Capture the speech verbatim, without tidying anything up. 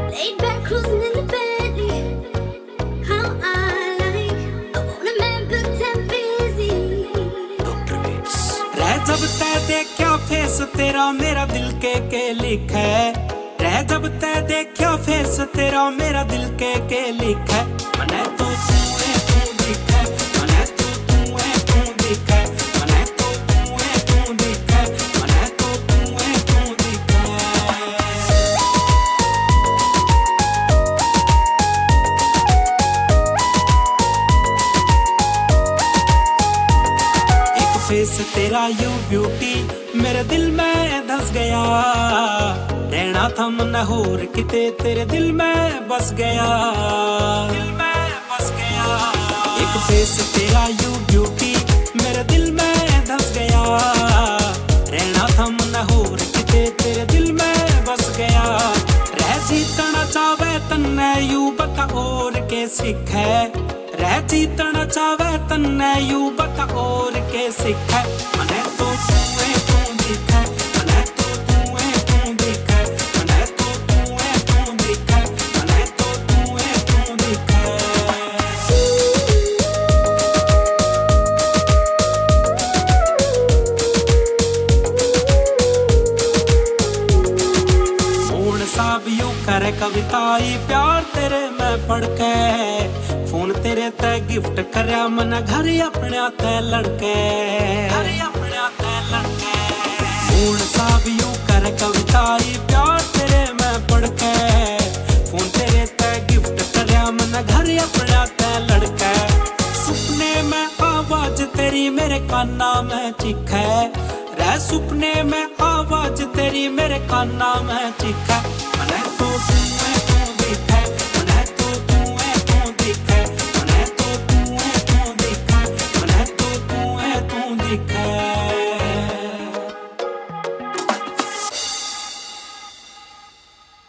Laid back, cruising in the Bentley. How I like. I want a man booked and busy. रह जब तै देखा face तेरा मेरा दिल के के लिखा है। रह जब तै देखा फेस तेरा मेरा दिल के के लिखा है। मने तो तू है तू दिखा है, मने तो तू है तू दिखा है, मने तो तू है तू दिखा है, मने तो तू है तू दिखा है। एक फेस तेरा यू ब्यूटी मेरे दिल में धस गया। रहना था मन होर किते तेरे दिल में बस गया, दिल में बस गया। एक फेस तेरा यू ब्यूटी मेरे दिल में धस गया। रहना था मन होर किते तेरे दिल में बस गया। रह जीतना चावे तन्ने यू बता और के सिख है। रह जीतना चावे तन्ने यू बता और के सिख है। मने तो तू है तू दिखा है, मने तो तू है तू दिखा है, मने तो तू है तू दिखा है, मने तो तू है तू दिखा है। फोन साब यू करे कविताई प्यार तेरे मैं पढ़ के। फोन तेरे ते गिफ्ट करया मन घर अपने ते लड़के, घर अपने ते लड़के। फोन साब यू करे कविताई प्यार तेरे मैं पढ़ के। फोन तेरे ते गिफ्ट करया मन घर अपने ते लड़के। सुपने में आवाज तेरी मेरे काना में चिखे। रह सुपने में आवाज तेरी मेरे काना में चिखे। मने